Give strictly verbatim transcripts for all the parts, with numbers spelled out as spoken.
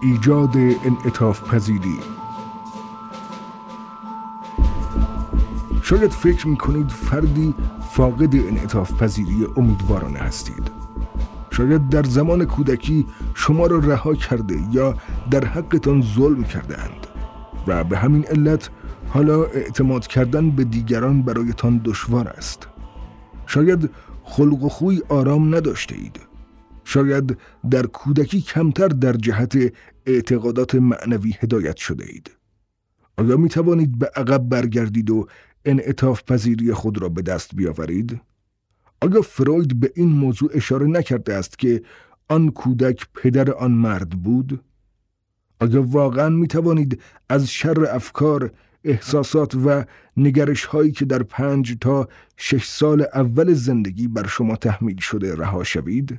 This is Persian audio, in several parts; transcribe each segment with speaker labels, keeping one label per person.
Speaker 1: ایجاد انعطاف پذیری. شاید فکر میکنید فردی فاقد انعطاف پذیری امیدوارانه هستید. شاید در زمان کودکی شما را رها کرده یا در حقتان ظلم کرده اند و به همین علت حالا اعتماد کردن به دیگران برایتان دشوار است. شاید خلق و خوی آرام نداشته اید. شاید در کودکی کمتر در جهت اعتقادات معنوی هدایت شده اید. آیا می توانید به عقب برگردید و انعطاف پذیری خود را به دست بیاورید؟ آیا فروید به این موضوع اشاره نکرده است که آن کودک پدر آن مرد بود؟ آیا واقعا می توانید از شر افکار، احساسات و نگرش هایی که در پنج تا شش سال اول زندگی بر شما تحمیل شده رها شوید؟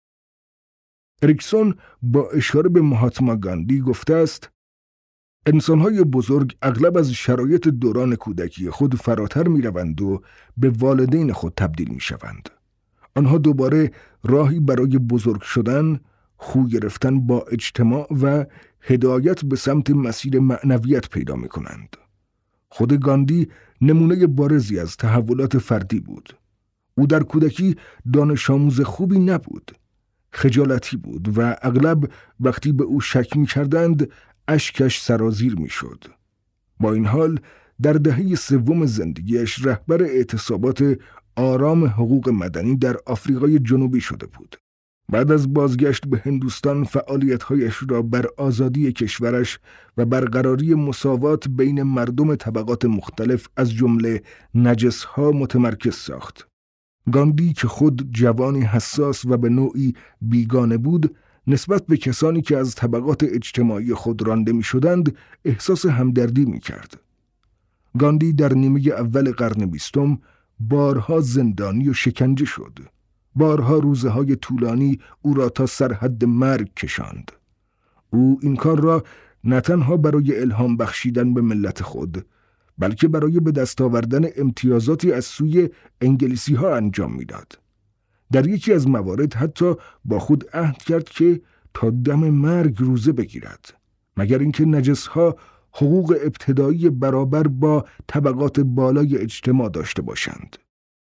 Speaker 1: اریکسون با اشاره به مهاتما گاندی گفته است: انسان‌های بزرگ اغلب از شرایط دوران کودکی خود فراتر می‌روند و به والدین خود تبدیل می‌شوند. آنها دوباره راهی برای بزرگ شدن، خو گرفتن با اجتماع و هدایت به سمت مسیر معنویت پیدا می‌کنند. خود گاندی نمونه بارزی از تحولات فردی بود. او در کودکی دانش آموز خوبی نبود. خجالتی بود و اغلب وقتی به او شک می‌کردند اشکش سرازیر می‌شد. با این حال در دهه سوم زندگیش رهبر اعتصابات آرام حقوق مدنی در آفریقای جنوبی شده بود. بعد از بازگشت به هندوستان فعالیت‌هایش را بر آزادی کشورش و برقراری مساوات بین مردم طبقات مختلف از جمله نجس‌ها متمرکز ساخت. گاندی که خود جوانی حساس و به نوعی بیگانه بود، نسبت به کسانی که از طبقات اجتماعی خود رانده می شدند احساس همدردی می کرد. گاندی در نیمه اول قرن بیستم بارها زندانی و شکنجه شد. بارها روزهای طولانی او را تا سرحد مرگ کشاند. او این کار را نه تنها برای الهام بخشیدن به ملت خود، بلکه برای به دست آوردن امتیازاتی از سوی انگلیسی ها انجام میداد. در یکی از موارد حتی با خود عهد کرد که تا دم مرگ روزه بگیرد، مگر اینکه نجس‌ها حقوق ابتدایی برابر با طبقات بالای اجتماع داشته باشند.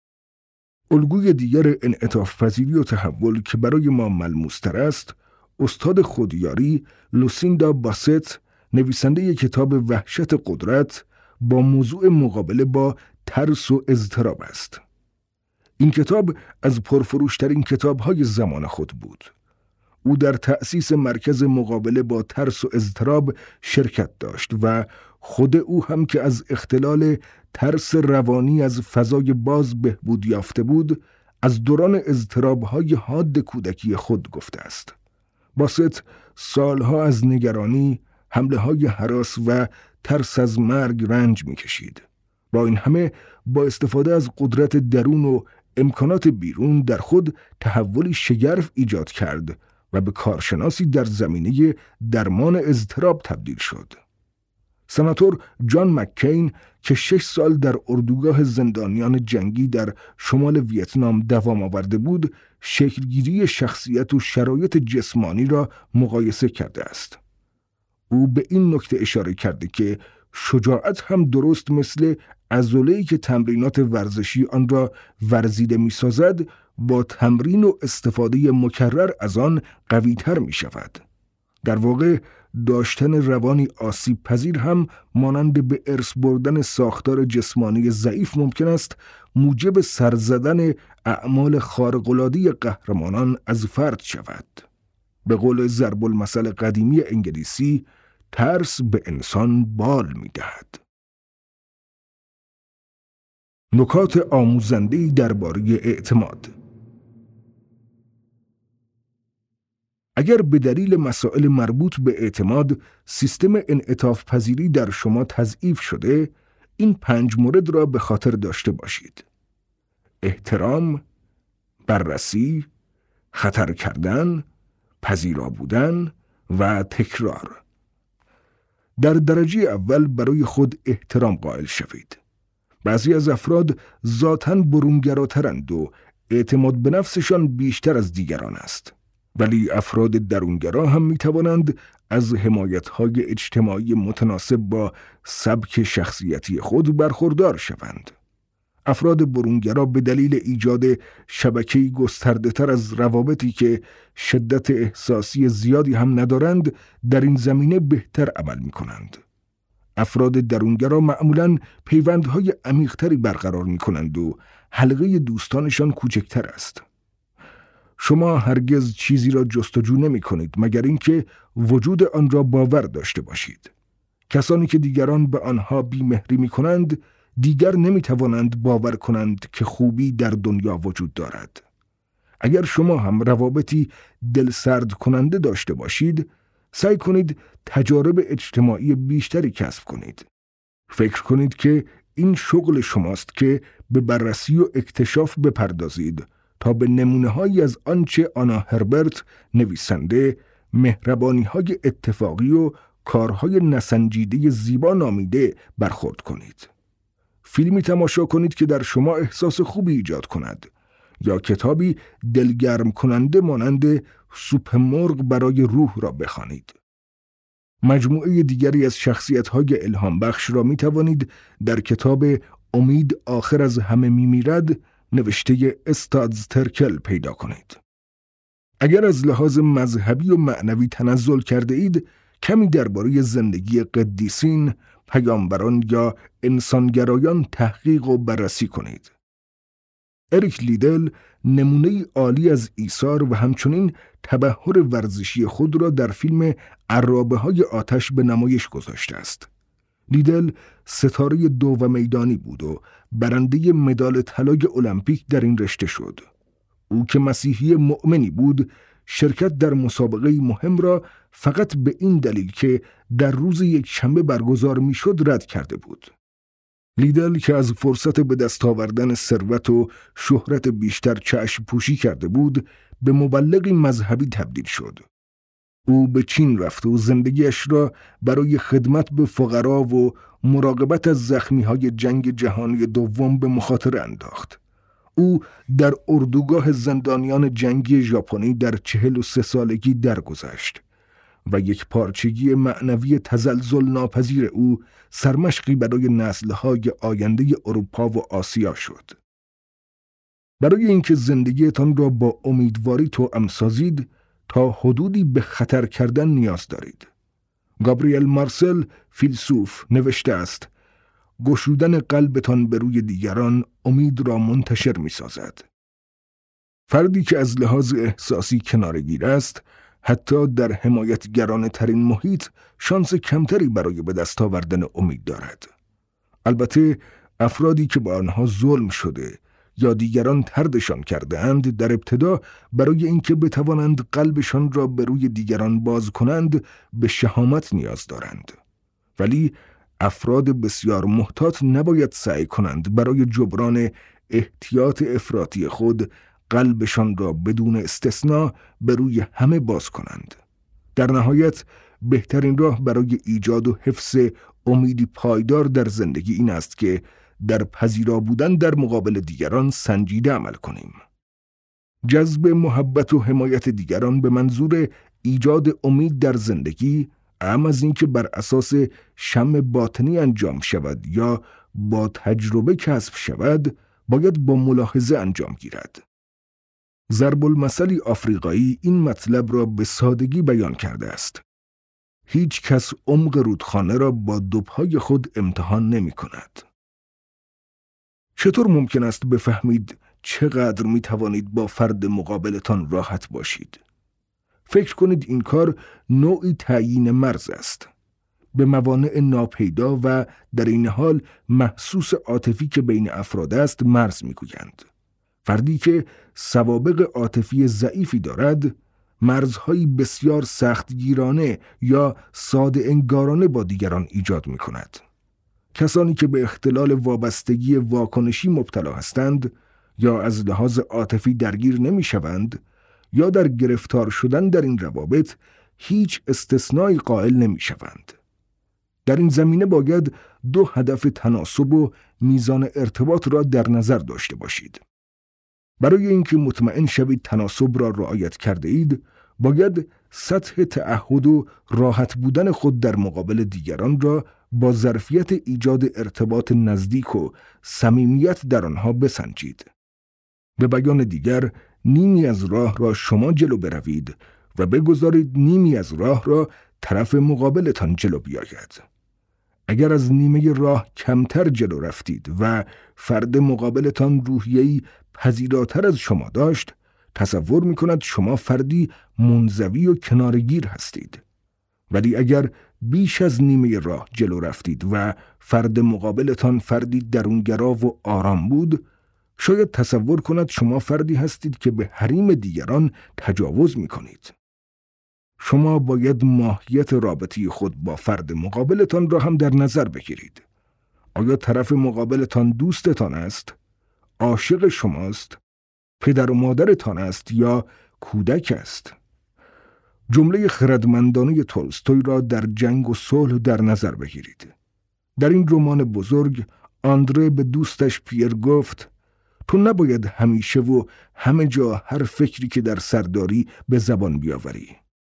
Speaker 1: الگوی دیگر انعطاف پذیری و تحول که برای ما ملموس‌تر است، استاد خودیاری لوسیندا باست، نویسنده کتاب وحشت قدرت، با موضوع مقابله با ترس و اضطراب است. این کتاب از پرفروشترین کتاب‌های زمان خود بود. او در تأسیس مرکز مقابله با ترس و اضطراب شرکت داشت و خود او هم که از اختلال ترس روانی از فضای باز بهبود یافته بود، از دوران اضطراب‌های حاد کودکی خود گفته است. باست سالها از نگرانی، حمله‌های هراس و ترس از مرگ رنج می‌کشید. با این همه با استفاده از قدرت درون و امکانات بیرون در خود تحولی شگرف ایجاد کرد و به کارشناسی در زمینه درمان اضطراب تبدیل شد. سناتور جان مککین که شش سال در اردوگاه زندانیان جنگی در شمال ویتنام دوام آورده بود، شکلگیری شخصیت و شرایط جسمانی را مقایسه کرده است. او به این نکته اشاره کرده که شجاعت هم درست مثل عضله‌ای که تمرینات ورزشی آن را ورزیده می‌سازد، با تمرین و استفاده مکرر از آن قوی‌تر می‌شود. در واقع داشتن روانی آسیب پذیر هم مانند به ارث بردن ساختار جسمانی ضعیف ممکن است موجب سر زدن اعمال خارق‌العاده قهرمانان از فرد شود. به قول ضرب المثل قدیمی انگلیسی، ترس به انسان بال می‌دهد. نکات آموزنده‌ای درباره اعتماد. اگر به دلیل مسائل مربوط به اعتماد سیستم انعطاف پذیری در شما تضعیف شده، این پنج مورد را به خاطر داشته باشید: احترام، بررسی، خطر کردن، پذیرا بودن و تکرار. در درجه اول برای خود احترام قائل شوید. بعضی از افراد ذاتاً برونگراترند و اعتماد به نفسشان بیشتر از دیگران است. ولی افراد درونگرا هم می توانند از حمایت‌های اجتماعی متناسب با سبک شخصیتی خود برخوردار شوند. افراد برونگرا به دلیل ایجاد شبکه‌ای گسترده‌تر از روابطی که شدت احساسی زیادی هم ندارند، در این زمینه بهتر عمل می‌کنند. افراد درونگرا معمولاً پیوندهای عمیق‌تری برقرار می‌کنند و حلقه دوستانشان کوچکتر است. شما هرگز چیزی را جستجو نمی‌کنید مگر اینکه وجود آن را باور داشته باشید. کسانی که دیگران به آنها بی‌مهری می‌کنند، دیگر نمی‌توانند باور کنند که خوبی در دنیا وجود دارد. اگر شما هم روابطی دلسرد کننده داشته باشید، سعی کنید تجارب اجتماعی بیشتری کسب کنید. فکر کنید که این شغل شماست که به بررسی و اکتشاف بپردازید تا به نمونه‌هایی از آنچه آنا هربرت نویسنده مهربانی‌های اتفاقی و کارهای نسنجیده زیبا نامیده برخورد کنید. فیلمی تماشا کنید که در شما احساس خوبی ایجاد کند، یا کتابی دلگرم کننده مانند سوپ مرغ برای روح را بخوانید. مجموعه دیگری از شخصیت‌های الهام بخش را می توانید در کتاب امید آخر از همه می میرد نوشته استادز ترکل پیدا کنید. اگر از لحاظ مذهبی و معنوی تنزل کرده اید، کمی درباره زندگی قدیسین، پیامبران یا انسانگرایان تحقیق و بررسی کنید. اریک لیدل نمونه عالی از ایثار و همچنین تبحر ورزشی خود را در فیلم عرابه‌های آتش به نمایش گذاشته است. لیدل ستاره دو و میدانی بود و برنده مدال طلای المپیک در این رشته شد. او که مسیحی مؤمنی بود، شرکت در مسابقه مهم را فقط به این دلیل که در روز یک شنبه برگزار میشد رد کرده بود. لیدل که از فرصت به دست آوردن ثروت و شهرت بیشتر چشم پوشی کرده بود، به مبلغی مذهبی تبدیل شد. او به چین رفت و زندگیش را برای خدمت به فقرا و مراقبت از زخمی‌های جنگ جهانی دوم به مخاطره انداخت. او در اردوگاه زندانیان جنگی ژاپنی در چهل و سه سالگی درگذشت و یک پارچگی معنوی تزلزل ناپذیر او سرمشقی برای نسل‌های آینده اروپا و آسیا شد. برای اینکه زندگیتان را با امیدواری توأم سازید، تا حدودی به خطر کردن نیاز دارید. گابریل مارسل فیلسوف نوشته است: گشودن قلبتان به روی دیگران امید را منتشر می سازد. فردی که از لحاظ احساسی کنارگیر است، حتی در حمایتگرانه ترین محیط شانس کمتری برای به دست آوردن امید دارد. البته افرادی که با آنها ظلم شده یا دیگران طردشان کرده اند، در ابتدا برای اینکه بتوانند قلبشان را به روی دیگران باز کنند به شهامت نیاز دارند. ولی افراد بسیار محتاط نباید سعی کنند برای جبران احتیاط افراطی خود قلبشان را بدون استثناء به روی همه باز کنند. در نهایت بهترین راه برای ایجاد و حفظ امیدی پایدار در زندگی این است که در پذیرا بودن در مقابل دیگران سنجیده عمل کنیم. جذب محبت و حمایت دیگران به منظور ایجاد امید در زندگی، اعم از این که بر اساس شم باطنی انجام شود یا با تجربه کسب شود، باید با ملاحظه انجام گیرد. ضرب المثلی آفریقایی این مطلب را به سادگی بیان کرده است: هیچ کس عمق رودخانه را با دوپای خود امتحان نمی کند. چطور ممکن است بفهمید چقدر می توانید با فرد مقابلتان راحت باشید؟ فکر کنید این کار نوعی تعیین مرز است. به موانع ناپیدا و در این حال محسوس عاطفی که بین افراد است مرز می گویند. فردی که سوابق عاطفی ضعیفی دارد، مرزهایی بسیار سختگیرانه یا ساده انگارانه با دیگران ایجاد می کند. کسانی که به اختلال وابستگی واکنشی مبتلا هستند یا از لحاظ عاطفی درگیر نمی شوند یا در گرفتار شدن در این روابط هیچ استثنایی قائل نمی شوند. در این زمینه باید دو هدف تناسب و میزان ارتباط را در نظر داشته باشید. برای اینکه مطمئن شوید تناسب را رعایت کرده اید، باید سطح تعهد و راحت بودن خود در مقابل دیگران را با ظرفیت ایجاد ارتباط نزدیک و صمیمیت در آنها بسنجید. به بیان دیگر، نیمی از راه را شما جلو بروید و بگذارید نیمی از راه را طرف مقابلتان جلو بیاید. اگر از نیمه راه کمتر جلو رفتید و فرد مقابلتان روحیه‌ای پذیراتر از شما داشت، تصور می‌کند شما فردی منزوی و کنارگیر هستید. ولی اگر بیش از نیمه راه جلو رفتید و فرد مقابلتان فردی درونگرا و آرام بود، شاید تصور کند شما فردی هستید که به حریم دیگران تجاوز می‌کنید. شما باید ماهیت رابطه خود با فرد مقابلتان را هم در نظر بگیرید. آیا طرف مقابلتان دوستتان است؟ عاشق شماست؟ پدر و مادرتان است یا کودک است؟ جمله خردمندانه تولستوی را در جنگ و صلح در نظر بگیرید. در این رمان بزرگ آندره به دوستش پیر گفت: تو نباید همیشه و همه جا هر فکری که در سر داری به زبان بیاوری.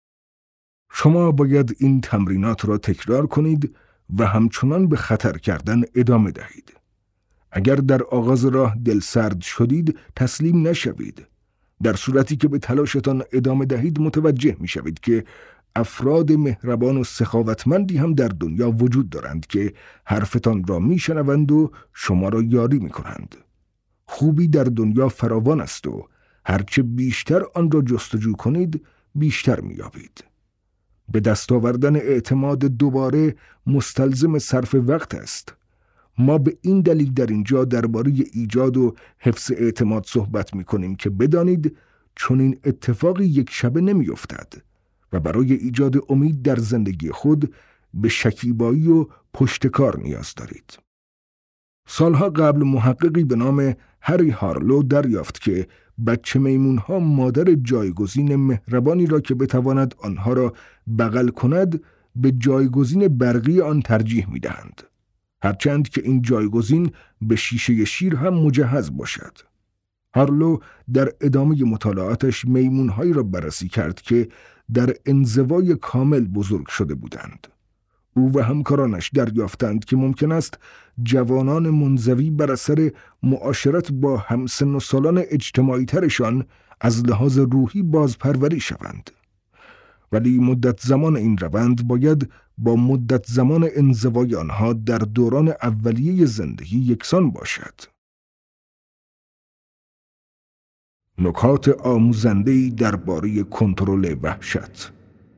Speaker 1: شما باید این تمرینات را تکرار کنید و همچنان به خطر کردن ادامه دهید. اگر در آغاز راه دلسرد شدید، تسلیم نشوید. در صورتی که به تلاشتان ادامه دهید، متوجه می شوید که افراد مهربان و سخاوتمندی هم در دنیا وجود دارند که حرفتان را می شنوند و شما را یاری می کنند. خوبی در دنیا فراوان است و هرچه بیشتر آن را جستجو کنید، بیشتر می یابید. به دست آوردن اعتماد دوباره مستلزم صرف وقت است. ما به این دلیل در اینجا درباره ایجاد و حفظ اعتماد صحبت می کنیم که بدانید چون این اتفاقی یک شبه نمی افتد و برای ایجاد امید در زندگی خود به شکیبایی و پشتکار نیاز دارید. سالها قبل محققی به نام هری هارلو دریافت که بچه میمونها مادر جایگزین مهربانی را که بتواند آنها را بغل کند به جایگزین برقی آن ترجیح می دهند. هرچند که این جایگزین به شیشه شیر هم مجهز باشد. هارلو در ادامه مطالعاتش میمونهایی را بررسی کرد که در انزوای کامل بزرگ شده بودند. او و همکارانش دریافتند که ممکن است جوانان منزوی بر اثر معاشرت با همسن و سالان اجتماعی ترشان از لحاظ روحی بازپروری شوند. ولی مدت زمان این روند باید با مدت زمان انزوای آنها در دوران اولیه زندگی یکسان باشد. نکات آموزنده‌ای درباره کنترل وحشت.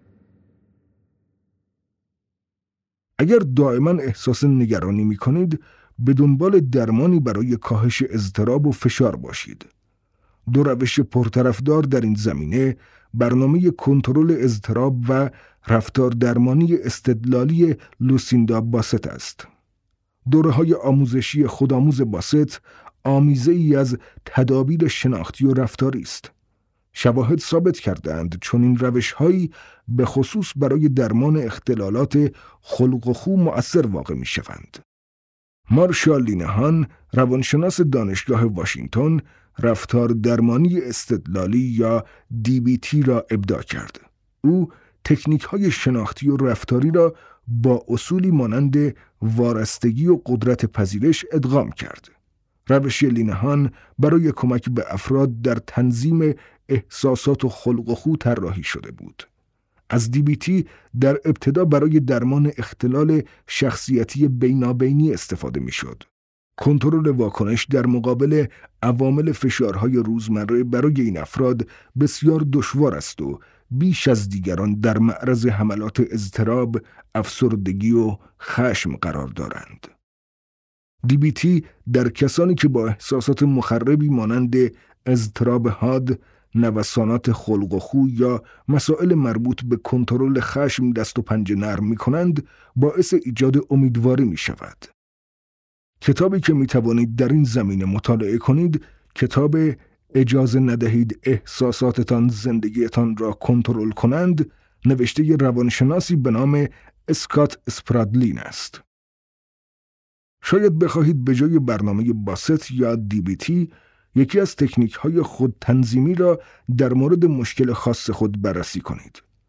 Speaker 1: اگر دائما احساس نگرانی می کنید، به دنبال درمانی برای کاهش اضطراب و فشار باشید. دو روش پرطرفدار در این زمینه برنامه کنترل اضطراب و رفتار درمانی استدلالی لوسیندا باست است. دوره‌های آموزشی خودآموز باست آمیزه‌ای از تدابیر شناختی و رفتاری است. شواهد ثابت کردند چون این روش‌هایی به خصوص برای درمان اختلالات خلق و خو مؤثر واقع می‌شوند. مارشال لینهان، روانشناس دانشگاه واشنگتن، رفتار درمانی استدلالی یا دی بی تی را ابداع کرد. او تکنیک‌های شناختی و رفتاری را با اصولی مانند وارستگی و قدرت پذیرش ادغام کرد. روش لینهان برای کمک به افراد در تنظیم احساسات و خلق و خو طراحی شده بود. از دی بی تی در ابتدا برای درمان اختلال شخصیتی بینابینی استفاده می‌شد. کنترل واکنش در مقابل عوامل فشارهای روزمره برای این افراد بسیار دشوار است و بیش از دیگران در معرض حملات اضطراب، افسردگی و خشم قرار دارند. دی بی تی در کسانی که با احساسات مخربی مانند اضطراب حاد، نوسانات خلق و خو یا مسائل مربوط به کنترل خشم دست و پنجه نرم می کنند، باعث ایجاد امیدواری می شود. کتابی که می توانید در این زمینه مطالعه کنید، کتاب اجازه ندهید احساساتتان زندگیتان را کنترل کنند، نوشته روانشناسی به نام اسکات اسپرادلین است. شاید بخواهید به جای برنامه باست یا دی بی تی یکی از تکنیک‌های خود تنظیمی را در مورد مشکل خاص خود بررسی کنید.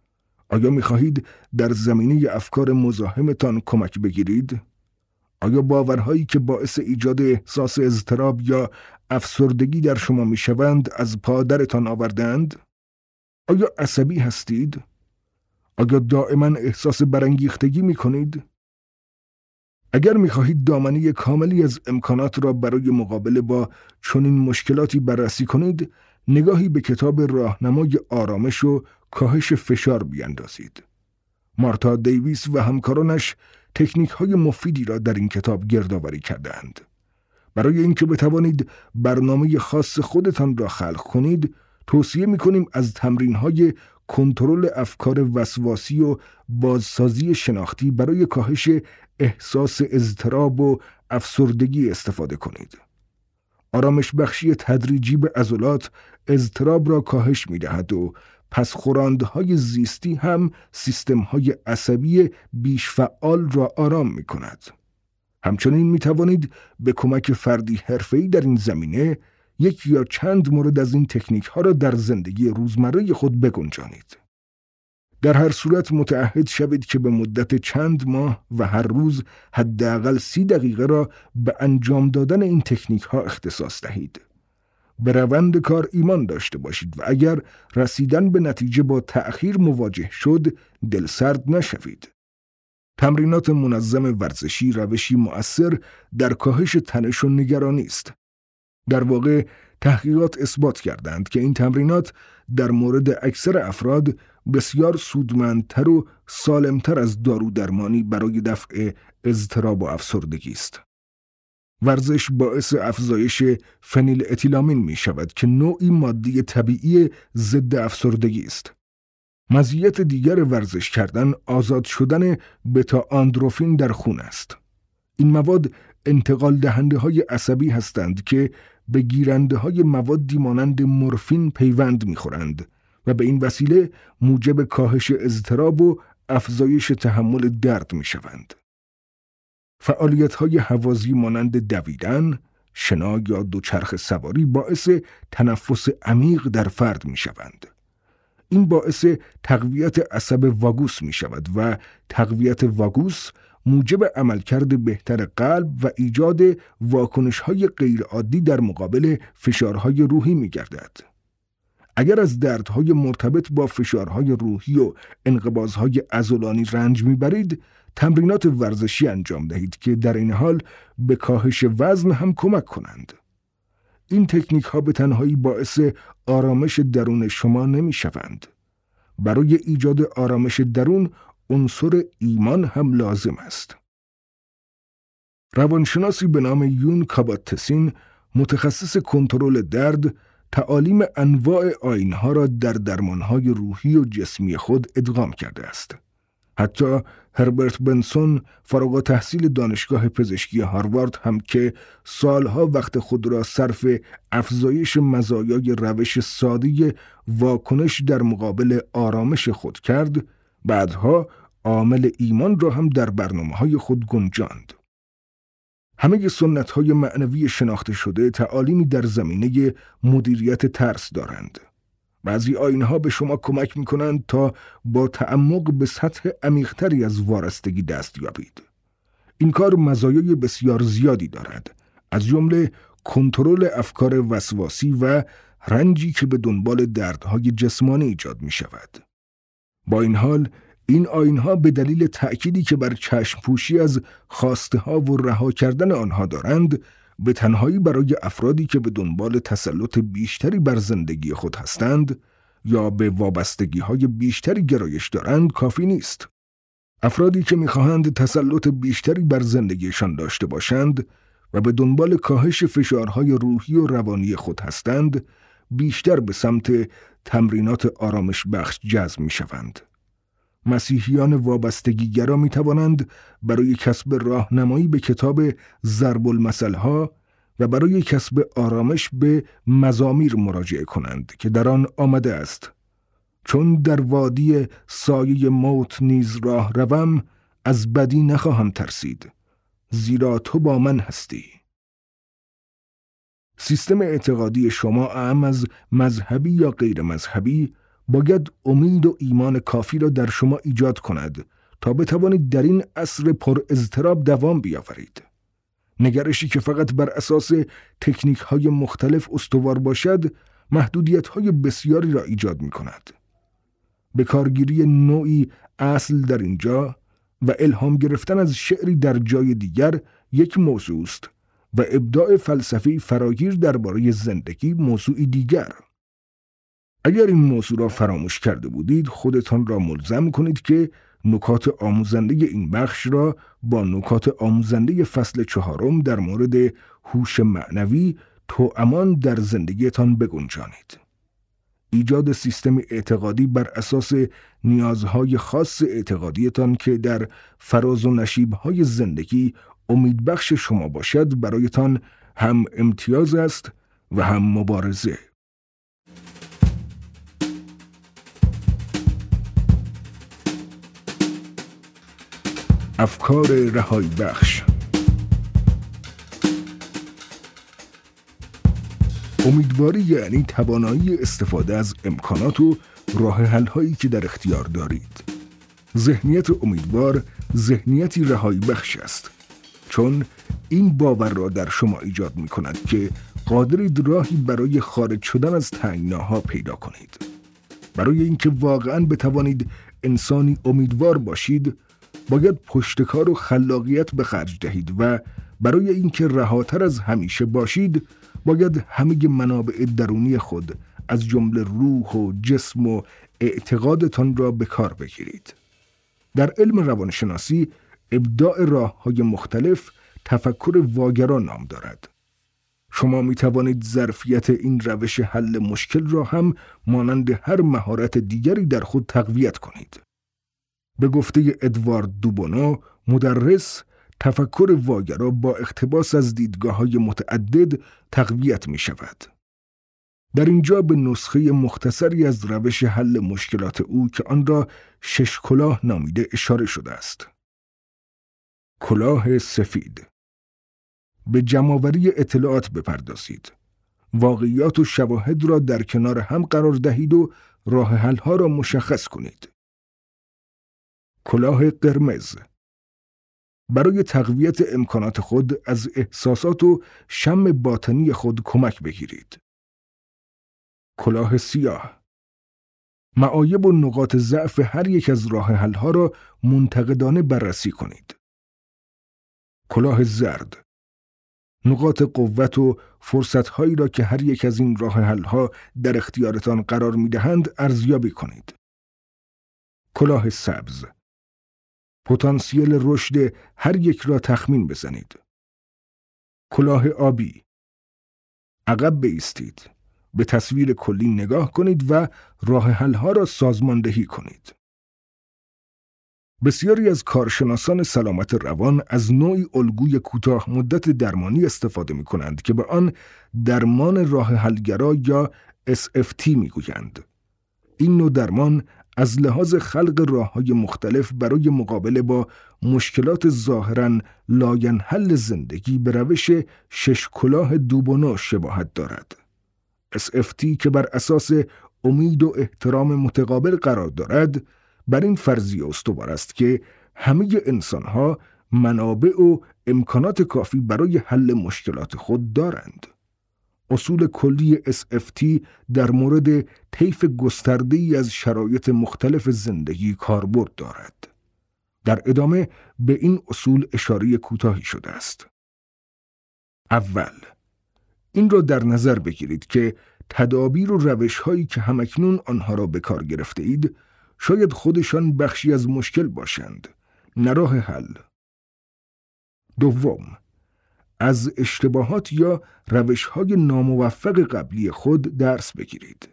Speaker 1: آیا می‌خواهید در زمینه افکار مزاحمتان کمک بگیرید؟ آیا باورهایی که باعث ایجاد احساس اضطراب یا افسردگی در شما میشوند از پادرتان آوردند؟ آیا عصبی هستید؟ آیا دائما احساس برانگیختگی میکنید؟ اگر میخواهید دامنه کاملی از امکانات را برای مقابله با چنین مشکلاتی بررسی کنید، نگاهی به کتاب راهنمای آرامش و کاهش فشار بیاندازید. مارتا دیویس و همکارانش تکنیک های مفیدی را در این کتاب گردآوری کردند. برای اینکه بتوانید برنامه خاص خودتان را خلق کنید، توصیه می‌کنیم از تمرین‌های کنترل افکار وسواسی و بازسازی شناختی برای کاهش احساس اضطراب و افسردگی استفاده کنید. آرامش بخشی تدریجی به عضلات اضطراب را کاهش می‌دهد و پسخوراندهای زیستی هم سیستم‌های عصبی بیش فعال را آرام می‌کند. همچنین می‌توانید به کمک فردی حرفه‌ای در این زمینه یک یا چند مورد از این تکنیک‌ها را در زندگی روزمره خود بگنجانید. در هر صورت متعهد شوید که به مدت چند ماه و هر روز حداقل سی دقیقه را به انجام دادن این تکنیک‌ها اختصاص دهید. به روند کار ایمان داشته باشید و اگر رسیدن به نتیجه با تأخیر مواجه شد، دلسرد نشوید. تمرینات منظم ورزشی روشی مؤثر در کاهش تنش و نگرانی است. در واقع تحقیقات اثبات کردند که این تمرینات در مورد اکثر افراد بسیار سودمندتر و سالمتر از دارو درمانی برای دفع اضطراب و افسردگی است. ورزش باعث افزایش فنیل اتیلامین می شود که نوعی ماده طبیعی ضد افسردگی است. مزیت دیگر ورزش کردن آزاد شدن بتا آندروفین در خون است. این مواد انتقال دهنده های عصبی هستند که به گیرنده های موادی مانند مورفین پیوند می‌خورند و به این وسیله موجب کاهش اضطراب و افزایش تحمل درد می‌شوند. فعالیت‌های هوازی مانند دویدن، شنا یا دوچرخه سواری باعث تنفس عمیق در فرد می‌شوند. این باعث تقویت عصب واگوس می‌شود و تقویت واگوس موجب عملکرد بهتر قلب و ایجاد واکنش‌های غیرعادی در مقابل فشارهای روحی می‌گردد. اگر از دردهای مرتبط با فشارهای روحی و انقباضهای عضلانی رنج می‌برید، تمرینات ورزشی انجام دهید که در این حال به کاهش وزن هم کمک کنند. این تکنیک‌ها به تنهایی باعث آرامش درون شما نمی‌شوند. برای ایجاد آرامش درون عنصر ایمان هم لازم است. روانشناسی به نام یون کابات-تسین، متخصص کنترل درد، تعالیم انواع آیین‌ها را در درمان‌های روحی و جسمی خود ادغام کرده است. حتی هربرت بنسون، فارغ التحصیل دانشگاه پزشکی هاروارد هم که سالها وقت خود را صرف افزایش مزایای روش ساده واکنش در مقابل آرامش خود کرد، بعدها عامل ایمان را هم در برنامه‌های خود گنجاند. همه سنت‌های معنوی شناخته شده تعالیمی در زمینه مدیریت ترس دارند. بعضی آیین‌ها به شما کمک می‌کنند تا با تعمق به سطح عمیق‌تری از وارستگی دست یابید. این کار مزایای بسیار زیادی دارد، از جمله کنترل افکار وسواسی و رنجی که به دنبال دردهای جسمانی ایجاد می‌شود. با این حال، این آیین‌ها به دلیل تأکیدی که بر چشم پوشی از خواسته‌ها و رها کردن آنها دارند، به تنهایی برای افرادی که به دنبال تسلط بیشتری بر زندگی خود هستند یا به وابستگی‌های بیشتری گرایش دارند کافی نیست. افرادی که می‌خواهند تسلط بیشتری بر زندگیشان داشته باشند و به دنبال کاهش فشارهای روحی و روانی خود هستند، بیشتر به سمت تمرینات آرامش بخش جذب می‌شوند. مسیحیان وابستگی‌گرا می‌توانند برای کسب راهنمایی به کتاب ضرب المثل‌ها و برای کسب آرامش به مزامیر مراجعه کنند که در آن آمده است: چون در وادی سایه موت نیز راه روم، از بدی نخواهم ترسید، زیرا تو با من هستی. سیستم اعتقادی شما اعم از مذهبی یا غیر مذهبی باید امید و ایمان کافی را در شما ایجاد کند تا بتوانید در این عصر پر اضطراب دوام بیاورید. نگرشی که فقط بر اساس تکنیک های مختلف استوار باشد، محدودیت های بسیاری را ایجاد می کند. به کارگیری نوعی اصل در اینجا و الهام گرفتن از شعری در جای دیگر یک موضوع است و ابداع فلسفی فراگیر درباره زندگی موضوعی دیگر. اگر این موضوع را فراموش کرده بودید، خودتان را ملزم کنید که نکات آموزنده این بخش را با نکات آموزنده فصل چهارم در مورد هوش معنوی توامان در زندگیتان بگنجانید. ایجاد سیستم اعتقادی بر اساس نیازهای خاص اعتقادیتان که در فراز و نشیب‌های زندگی امیدبخش شما باشد برایتان هم امتیاز است و هم مبارزه. افکار رهایی بخش. امیدواری یعنی توانایی استفاده از امکانات و راه حل هایی که در اختیار دارید. ذهنیت امیدوار ذهنیتی رهایی بخش است، چون این باور را در شما ایجاد می کند که قادرید راهی برای خارج شدن از تنگناها پیدا کنید. برای اینکه واقعاً بتوانید انسانی امیدوار باشید، باید پشتکار و خلاقیت به خرج دهید و برای اینکه رهاتر از همیشه باشید، باید همه منابع درونی خود از جمله روح و جسم و اعتقادتان را به کار بگیرید. در علم روانشناسی ابداع راه‌های مختلف تفکر واگرا نام دارد. شما می توانید ظرفیت این روش حل مشکل را هم مانند هر مهارت دیگری در خود تقویت کنید. به گفته ادوارد دوبونو، مدرس، تفکر واگرا با اقتباس از دیدگاه‌های متعدد تقویت می شود. در اینجا به نسخه مختصری از روش حل مشکلات او که آن را شش کلاه نامیده اشاره شده است. کلاه سفید: به جمع‌آوری اطلاعات بپردازید. واقعیات و شواهد را در کنار هم قرار دهید و راه حل‌ها را مشخص کنید. کلاه قرمز: برای تقویت امکانات خود از احساسات و شم باطنی خود کمک بگیرید. کلاه سیاه: معایب و نقاط ضعف هر یک از راه حل‌ها را منتقدانه بررسی کنید. کلاه زرد: نقاط قوت و فرصت‌هایی را که هر یک از این راه حل‌ها در اختیارتان قرار می‌دهند ارزیابی کنید. کلاه سبز: پتانسیل رشد هر یک را تخمین بزنید. کلاه آبی: عقب بایستید، به تصویر کلی نگاه کنید و راه حل‌ها را سازماندهی کنید. بسیاری از کارشناسان سلامت روان از نوعی الگوی کوتاه مدت درمانی استفاده می کنند که به آن درمان راه حلگرا یا اس اف تی می گویند. این نوع درمان از لحاظ خلق راه‌های مختلف برای مقابله با مشکلات ظاهراً لاینحل زندگی به روش شش کلاه دوبونو شباهت دارد. اس اف تی که بر اساس امید و احترام متقابل قرار دارد، بر این فرضیه استوار است که همه انسان‌ها منابع و امکانات کافی برای حل مشکلات خود دارند. اصول کلی اس اف تی در مورد طیف گسترده‌ای از شرایط مختلف زندگی کاربرد دارد. در ادامه به این اصول اشاره کوتاهی شده است. اول، این را در نظر بگیرید که تدابیر و روش‌هایی که همکنون آنها را به کار گرفته اید شاید خودشان بخشی از مشکل باشند، نه راه حل. دوم، از اشتباهات یا روش‌های ناموفق قبلی خود درس بگیرید.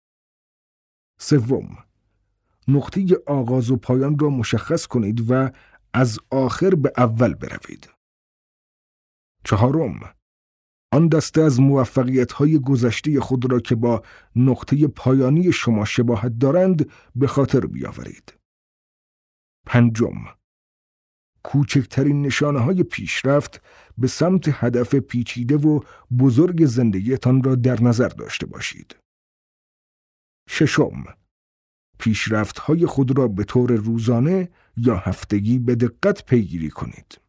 Speaker 1: سوم، نقطه آغاز و پایان را مشخص کنید و از آخر به اول بروید. چهارم، آن دسته از موفقیت‌های گذشته خود را که با نقطه پایانی شما شباهت دارند به خاطر بیاورید. پنجم، کوچکترین نشانه‌های پیشرفت به سمت هدف پیچیده و بزرگ زندگیتان را در نظر داشته باشید. ششم، پیشرفت‌های خود را به طور روزانه یا هفتگی به دقت پیگیری کنید.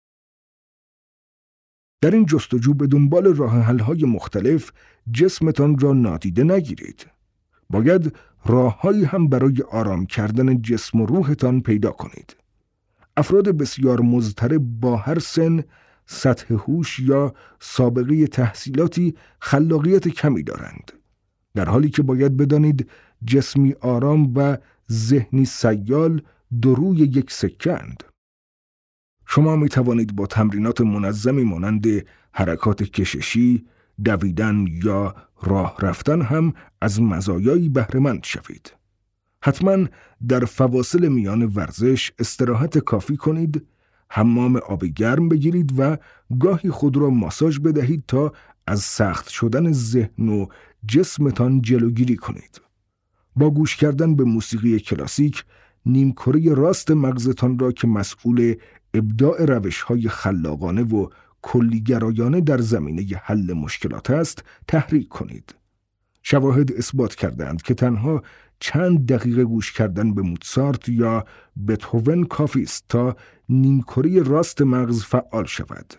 Speaker 1: در این جستجو به دنبال راه حل‌های مختلف جسمتان را نادیده نگیرید. باید راه‌هایی هم برای آرام کردن جسم و روحتان پیدا کنید. افراد بسیار مضطرب با هر سن، سطح هوش یا سابقه تحصیلاتی خلاقیت کمی دارند، در حالی که باید بدانید جسمی آرام و ذهنی سیال دو روی یک سکه‌اند. شما می توانید با تمرینات منظمی مانند حرکات کششی، دویدن یا راه رفتن هم از مزایایی بهره‌مند شوید. حتما در فواصل میان ورزش استراحت کافی کنید، حمام آب گرم بگیرید و گاهی خود را ماساژ بدهید تا از سخت شدن ذهن و جسمتان جلوگیری کنید. با گوش کردن به موسیقی کلاسیک، نیمکره راست مغزتان را که مسئول ابداع روش‌های خلاقانه و کلی‌گرایانه در زمینه حل مشکلات است، تحریک کنید. شواهد اثبات کردند که تنها چند دقیقه گوش کردن به موتسارت یا بتهوون کافی است تا نیمکره راست مغز فعال شود.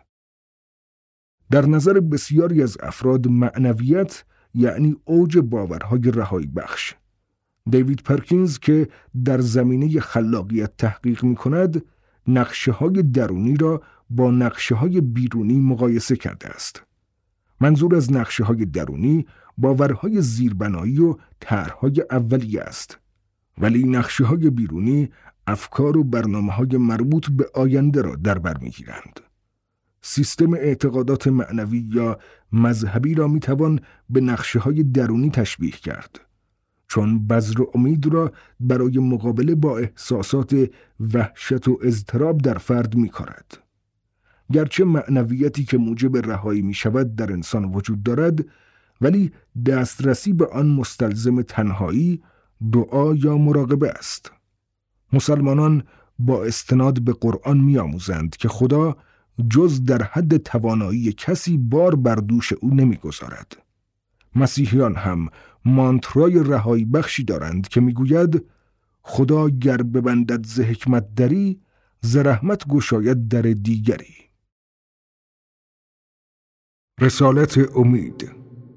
Speaker 1: در نظر بسیاری از افراد معنویت یعنی اوج باورهای رهایی بخش. دیوید پرکینز که در زمینه خلاقیت تحقیق می کند، نقشه های درونی را با نقشه های بیرونی مقایسه کرده است. منظور از نقشه های درونی باورهای زیربنایی و طرح‌های اولیه است، ولی نقشه های بیرونی افکار و برنامه های مربوط به آینده را در بر می‌گیرند. سیستم اعتقادات معنوی یا مذهبی را می‌توان به نقشه های درونی تشبیه کرد، چون بذر امید را برای مقابله با احساسات وحشت و اضطراب در فرد می‌کارد. گرچه معنویتی که موجب رهایی می‌شود در انسان وجود دارد، ولی دسترسی به آن مستلزم تنهایی، دعا یا مراقبه است. مسلمانان با استناد به قرآن می‌آموزند که خدا جز در حد توانایی کسی بار بر دوش او نمی‌گذارد. مسیحیان هم مانترای رهایی بخشی دارند که می‌گوید خدا گر ببندد ز حکمت دری، ز رحمت گشاید در دیگری. رسالت امید.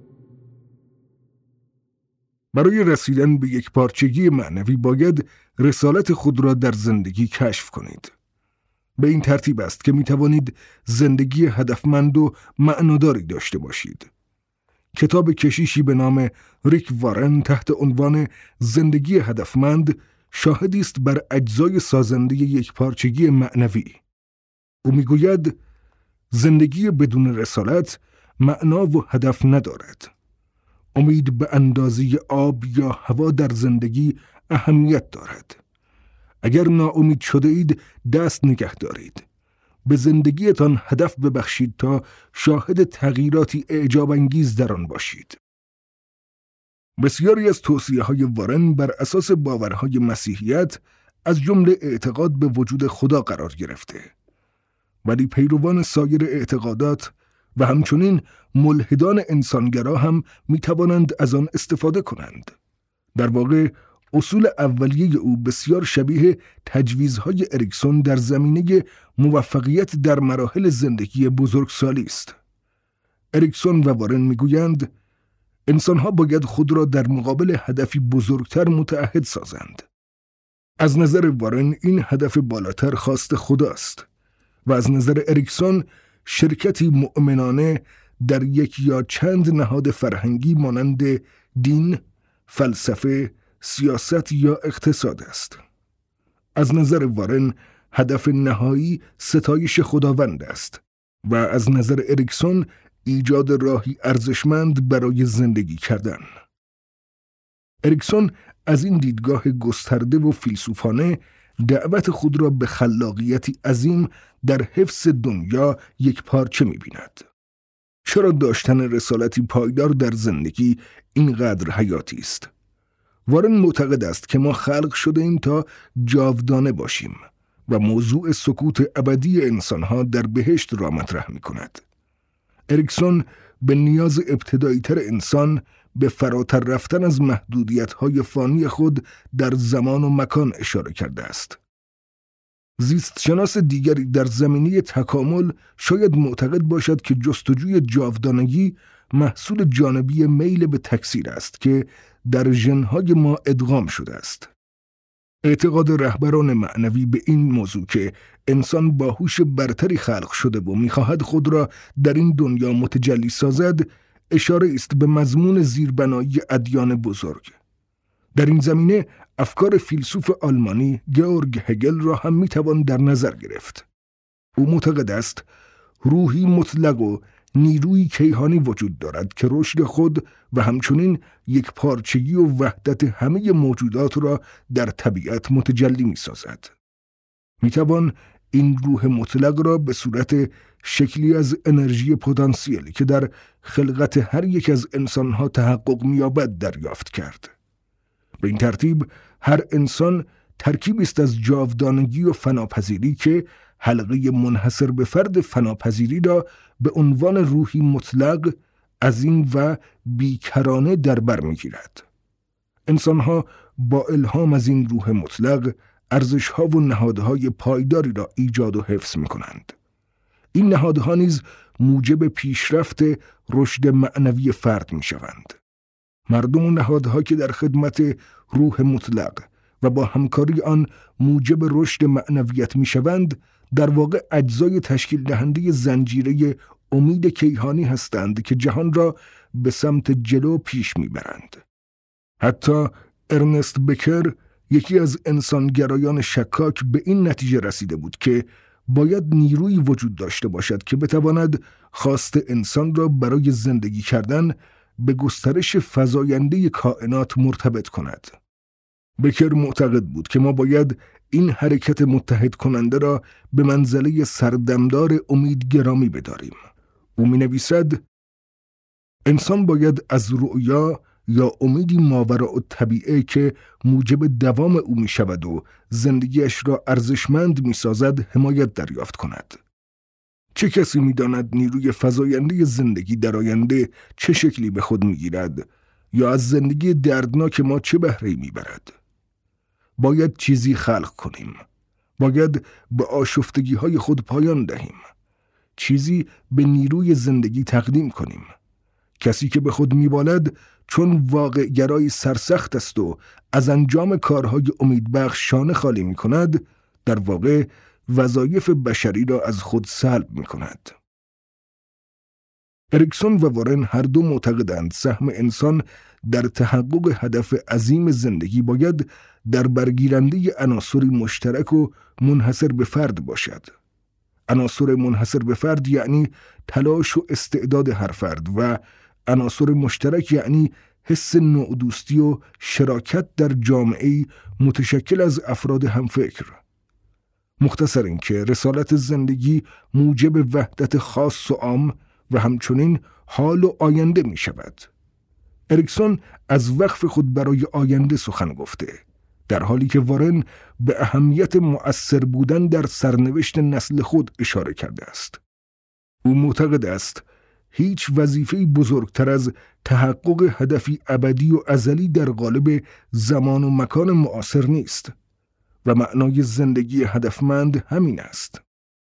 Speaker 1: برای رسیدن به یک پارچگی معنوی باید رسالت خود را در زندگی کشف کنید. به این ترتیب است که می توانید زندگی هدفمند و معناداری داشته باشید. کتاب کشیشی به نام ریک وارن تحت عنوان زندگی هدفمند شاهدی است بر اجزای سازنده یک پارچگی معنوی. او می گوید زندگی بدون رسالت معنا و هدف ندارد. امید به اندازه آب یا هوا در زندگی اهمیت دارد. اگر ناامید شده اید دست نگه دارید. به زندگیتان هدف ببخشید تا شاهد تغییراتی اعجاب انگیز در آن باشید. بسیاری از توصیه‌های وارن بر اساس باورهای مسیحیت از جمله اعتقاد به وجود خدا قرار گرفته. ولی پیروان سایر اعتقادات و همچنین ملحدان انسانگرا هم می توانند از آن استفاده کنند. در واقع اصول اولیه او بسیار شبیه تجویزهای اریکسون در زمینه موفقیت در مراحل زندگی بزرگسالی است. اریکسون و وارن می گویند انسانها باید خود را در مقابل هدفی بزرگتر متعهد سازند. از نظر وارن این هدف بالاتر خواست خداست و از نظر اریکسون شرکتی مؤمنانه در یک یا چند نهاد فرهنگی مانند دین، فلسفه، سیاست یا اقتصاد است. از نظر وارن هدف نهایی ستایش خداوند است و از نظر اریکسون ایجاد راهی ارزشمند برای زندگی کردن. اریکسون از این دیدگاه گسترده و فیلسوفانه دعوت خود را به خلاقیتی عظیم در حفظ دنیا یک پارچه می بیند. چرا داشتن رسالتی پایدار در زندگی اینقدر حیاتی است؟ وارن معتقد است که ما خلق شده ایم تا جاودانه باشیم و موضوع سکوت ابدی انسانها در بهشت را مطرح می کند. اریکسون به نیاز ابتدایی تر انسان به فراتر رفتن از محدودیت‌های فانی خود در زمان و مکان اشاره کرده است. زیستشناس دیگری در زمینه تکامل شاید معتقد باشد که جستجوی جاودانگی محصول جانبی میل به تکثیر است که در ژن‌های ما ادغام شده است. اعتقاد رهبران معنوی به این موضوع که انسان با هوش برتری خلق شده و می‌خواهد خود را در این دنیا متجلی سازد، اشاره است به مضمون زیربنایی ادیان بزرگ. در این زمینه افکار فیلسوف آلمانی گیورگ هگل را هم میتوان در نظر گرفت. او معتقد است روحی مطلق و نیروی کیهانی وجود دارد که رشد خود و همچنین یک پارچگی و وحدت همه موجودات را در طبیعت متجلی می سازد. می توان این روح مطلق را به صورت شکلی از انرژی پتانسیلی که در خلقت هر یک از انسانها تحقق می یابد دریافت کرد. به این ترتیب هر انسان ترکیبی است از جاودانگی و فناپذیری که حلقه منحصر به فرد فناپذیری را به عنوان روحی مطلق، عظیم و بیکرانه در بر می‌گیرد. انسان‌ها با الهام از این روح مطلق ارزش‌ها و نهادهای پایداری را ایجاد و حفظ می‌کنند. این نهادها نیز موجب پیشرفت رشد معنوی فرد می‌شوند. مردم و نهادها که در خدمت روح مطلق و با همکاری آن موجب رشد معنویت می‌شوند، در واقع اجزای تشکیل دهنده زنجیره امید کیهانی هستند که جهان را به سمت جلو پیش میبرند. حتی ارنست بکر، یکی از انسانگرایان شکاک، به این نتیجه رسیده بود که باید نیرویی وجود داشته باشد که بتواند خواست انسان را برای زندگی کردن به گسترش فزاینده کائنات مرتبط کند. بکر معتقد بود که ما باید این حرکت متحد کننده را به منزله سردمدار امید گرامی بداریم. او می نویسد: انسان باید از رؤیا یا امیدی ماوراء الطبیعه که موجب دوام او می شود و زندگیش را ارزشمند می سازد حمایت دریافت کند. چه کسی می داند نیروی فزاینده زندگی در آینده چه شکلی به خود می گیرد یا از زندگی دردناک ما چه بهره‌ای می برد؟ باید چیزی خلق کنیم. باید به آشفتگی های خود پایان دهیم. چیزی به نیروی زندگی تقدیم کنیم. کسی که به خود میبالد چون واقع گرای سرسخت است و از انجام کارهای امیدبخش شانه خالی می کند، در واقع وظایف بشری را از خود سلب می کند. اریکسون و وارن هر دو معتقدند سهم انسان در تحقق هدف عظیم زندگی باید در برگیرنده عناصری مشترک و منحصر به فرد باشد. عناصر منحصر به فرد یعنی تلاش و استعداد هر فرد و عناصر مشترک یعنی حس نوع‌دوستی و شراکت در جامعه‌ای متشکل از افراد همفکر. مختصر این که رسالت زندگی موجب وحدت خاص و عام و همچنین حال و آینده می شود. اریکسون از وقف خود برای آینده سخن گفته، در حالی که وارن به اهمیت مؤثر بودن در سرنوشت نسل خود اشاره کرده است. او معتقد است هیچ وظیفه‌ای بزرگتر از تحقق هدفی ابدی و ازلی در قالب زمان و مکان معاصر نیست و معنای زندگی هدفمند همین است.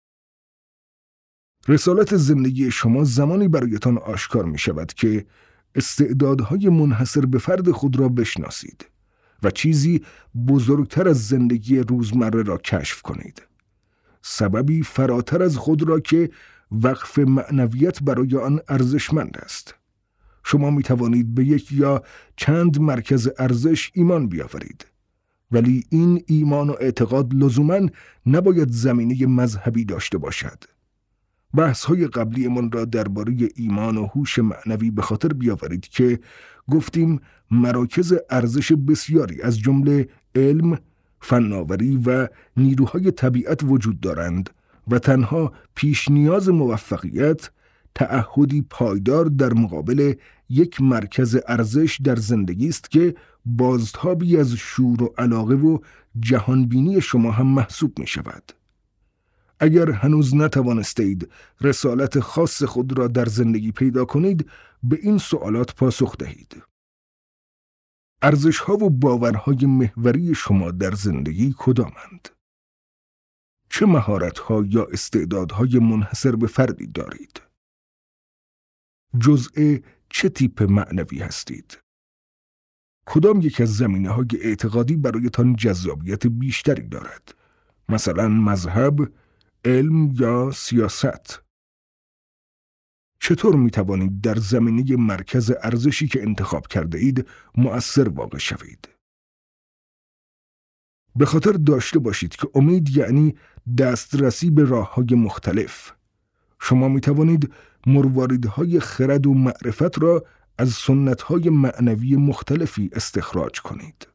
Speaker 1: رسالت زندگی شما زمانی برایتان آشکار می شود که استعدادهای منحصر به فرد خود را بشناسید و چیزی بزرگتر از زندگی روزمره را کشف کنید. سببی فراتر از خود را که وقف معنویت برای آن ارزشمند است. شما می توانید به یک یا چند مرکز ارزش ایمان بیاورید، ولی این ایمان و اعتقاد لزوماً نباید زمینه مذهبی داشته باشد. بحث های قبلی من را درباره ایمان و هوش معنوی به خاطر بیاورید که گفتیم مراکز ارزش بسیاری از جمله علم، فناوری و نیروهای طبیعت وجود دارند و تنها پیش نیاز موفقیت تعهدی پایدار در مقابل یک مرکز ارزش در زندگی است که بازتابی از شور و علاقه و جهانبینی شما هم محسوب می شود. اگر هنوز نتوانستید رسالت خاص خود را در زندگی پیدا کنید، به این سوالات پاسخ دهید. ارزش‌ها و باورهای محوری شما در زندگی کدامند؟ چه مهارت‌ها یا استعدادهای منحصر به فردی دارید؟ جزء چه تیپ معنوی هستید؟ کدام یک از زمینه‌های اعتقادی برایتان جذابیت بیشتری دارد؟ مثلا مذهب، علم یا سیاست؟ چطور می توانید در زمینه مرکز ارزشی که انتخاب کرده اید مؤثر واقع شوید؟ به خاطر داشته باشید که امید یعنی دسترسی به راه‌های مختلف. شما می توانید مرواریدهای خرد و معرفت را از سنت‌های معنوی مختلفی استخراج کنید.